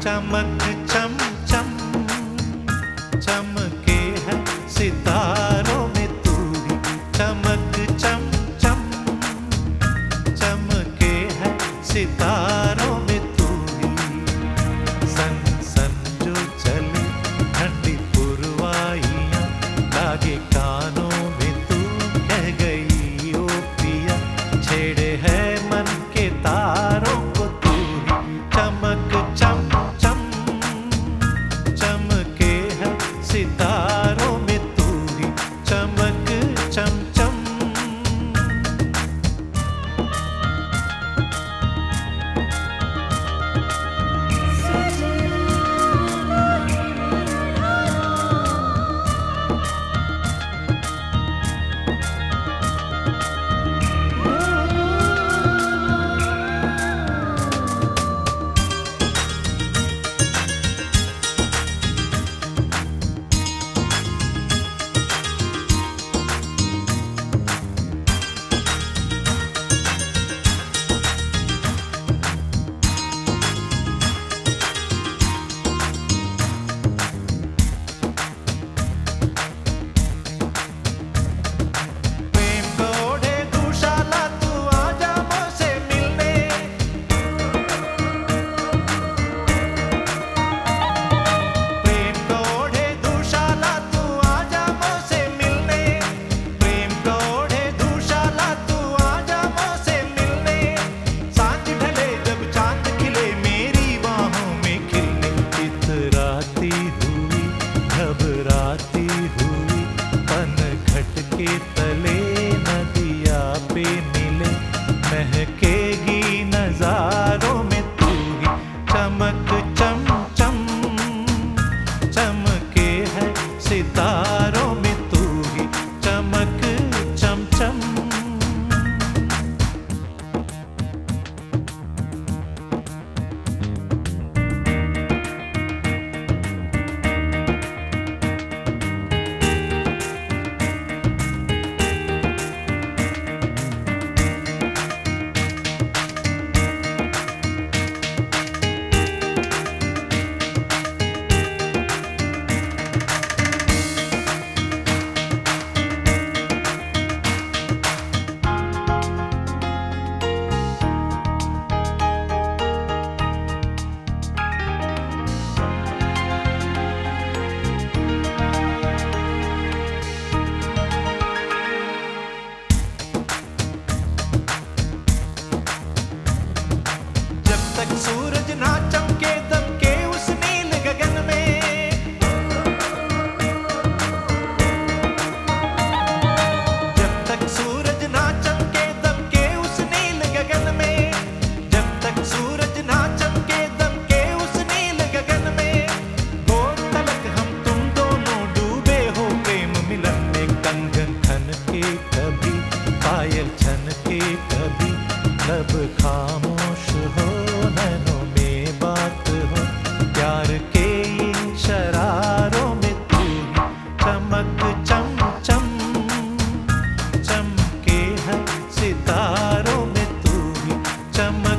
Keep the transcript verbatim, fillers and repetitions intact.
चमक चम चम चमके है सितारों में तू ही। चमक चम चम चमके है सितारों में तू ही। सन सन जो चले ठंडी पुरवाइयाँ, लागे कानों में तू कह गई ओ पिया। छेड़े है मन के तारों को तू ही। चमक चम चम चमके है सितारों में तू ही। चमक चम चम घबराती हुई पनघट के तले नदिया पे मिले। महकेगी नजारों में तू ही। चमक चम चम चमके है सितारों में तू ही। चमक चम चम सूरज ना चमके दमके उस नील गगन में। जब तक सूरज ना चमके दमके उस नील गगन में। जब तक सूरज ना चमके दमके उस नील गगन में। भोर तलक हम तुम दोनों डूबे हो प्रेम मिलन में। कंगन खन के कभी पायल छन के कभी लब खामोश हो नैनों में बात हो। प्यार के इन शरारों में तू ही। चमक चम चम चमके है सितारों में तू ही। चमक